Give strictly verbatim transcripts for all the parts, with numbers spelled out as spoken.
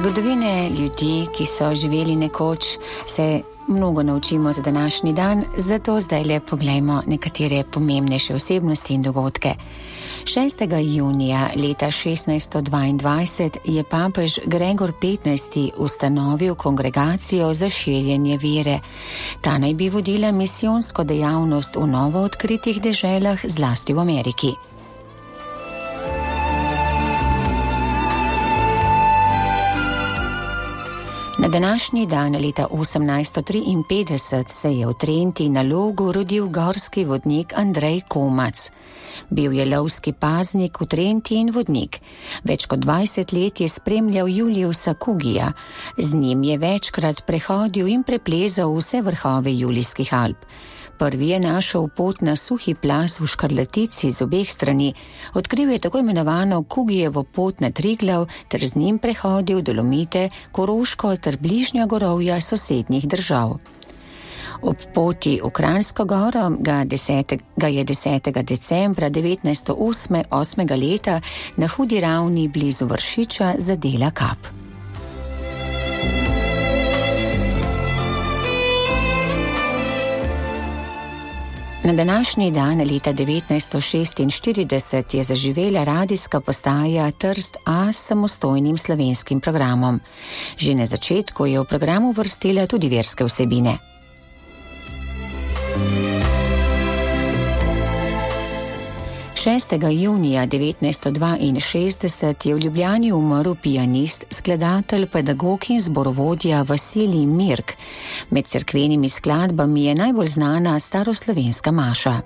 Zgodovine ljudi, ki so živeli nekoč, se mnogo naučimo za današnji dan, zato zdaj le poglejmo nekatere pomembnejše osebnosti in dogodke. šestega junija leta šestnajststo dvaindvajset je papež Gregor petnajsti ustanovil kongregacijo za širjenje vere. Ta naj bi vodila misijonsko dejavnost v novo odkritih deželah, zlasti v Ameriki. Na današnji dan leta osemnajststo triinpetdeset se je v Trenti na Logu rodil gorski vodnik Andrej Komac. Bil je lovski paznik v Trenti in vodnik. Več kot dvajset let je spremljal Juliusa Kugija. Z njim je večkrat prehodil in preplezal vse vrhove Julijskih Alp. Prvi je našel pot na suhi plas v škrlatici z obeh strani. Odkril je tako imenovano Kugijevo pot na Triglav ter z njim prehodil Dolomite, Koroško ter bližnja gorovja sosednjih držav. Ob poti v Kranjsko goro ga, desetega, ga je desetega decembra devetnajststo osmega leta na Hudi ravni blizu Vršiča zadela kap. Na današnji dan leta devetnajststo šestinštirideset je zaživela radijska postaja Trst A s samostojnim slovenskim programom. Že na začetku je v programu vrstila tudi verske vsebine. šestega junija devetnajststo dvainšestdeset je v Ljubljani umrl pianist, skladatelj, pedagog in zborovodja Vasilij Mirk. Med cerkvenimi skladbami je najbolj znana staroslovenska maša.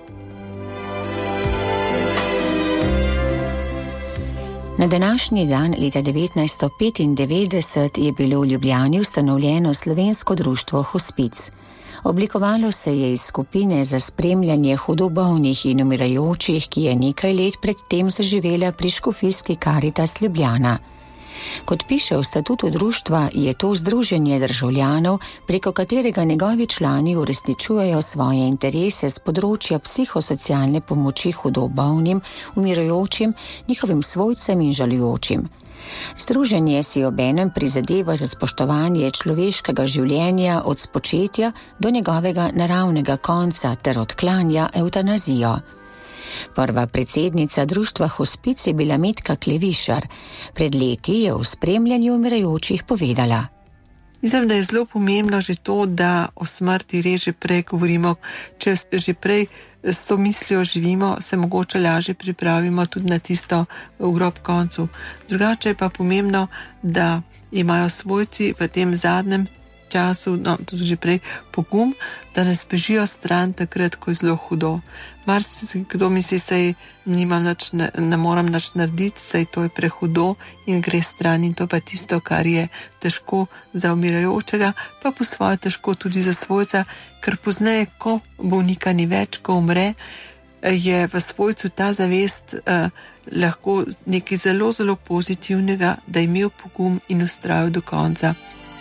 Na današnji dan leta devetnajststo petindevetdeset je bilo v Ljubljani ustanovljeno Slovensko društvo Hospic. Oblikovalo se je iz skupine za spremljanje hudobolnih in umirajočih, ki je nekaj let predtem zaživela pri škofijski Karitas Ljubljana. Kot piše v statutu društva, je to združenje državljanov, preko katerega njegovi člani uresničujejo svoje interese z področja psihosocialne pomoči hudobolnim, umirajočim, njihovim svojcem in žalujočim. Združenje si obenem prizadeva za spoštovanje človeškega življenja od spočetja do njegovega naravnega konca ter odklanja evtanazijo. Prva predsednica društva Hospic je bila Metka Klevišar. Pred leti je v spremljanju umirajočih povedala: Mislim, da je zelo pomembno že to, da o smrti res že prej govorimo. Če že prej s to mislijo živimo, se mogoče lažje pripravimo tudi na tisto v grob koncu. Drugače je pa pomembno, da imajo svojci v tem zadnjem času, no, tudi že prej, pogum, da ne zbežijo stran takrat, ko je zelo hudo. Marsikdo kdo misli, sej nimam nič, ne, ne moram nič narediti, sej to je prehudo in gre stran, in to pa tisto, kar je težko za umirajočega, pa po svoje težko tudi za svojca, ker pozneje, ko bolnika ni več, ko umre, je v svojcu ta zavest eh, lahko nekaj zelo, zelo pozitivnega, da je imel pogum in ustrajal do konca.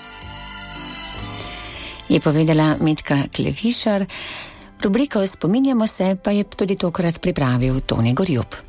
Je povedala Metka Klevišar. Rubriko Spominjamo se pa je tudi tokrat pripravil Tone Gorjup.